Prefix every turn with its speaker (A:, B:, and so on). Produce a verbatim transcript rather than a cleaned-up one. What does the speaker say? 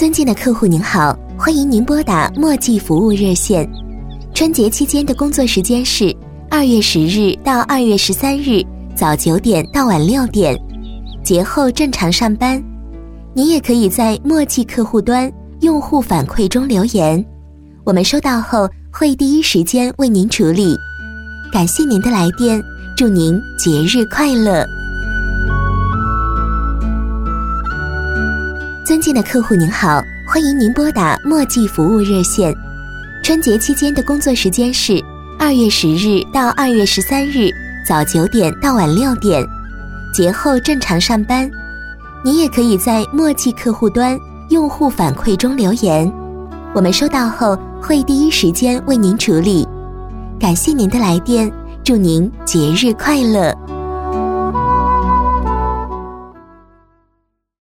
A: 尊敬的客户您好，欢迎您拨打墨迹服务热线。春节期间的工作时间是二月十日到二月十三日早九点到晚六点，节后正常上班。您也可以在墨迹客户端用户反馈中留言，我们收到后会第一时间为您处理。感谢您的来电，祝您节日快乐。尊敬的客户您好，欢迎您拨打墨迹服务热线。春节期间的工作时间是二月十日到二月十三日早九点到晚六点，节后正常上班。您也可以在墨迹客户端用户反馈中留言，我们收到后会第一时间为您处理。感谢您的来电，祝您节日快乐。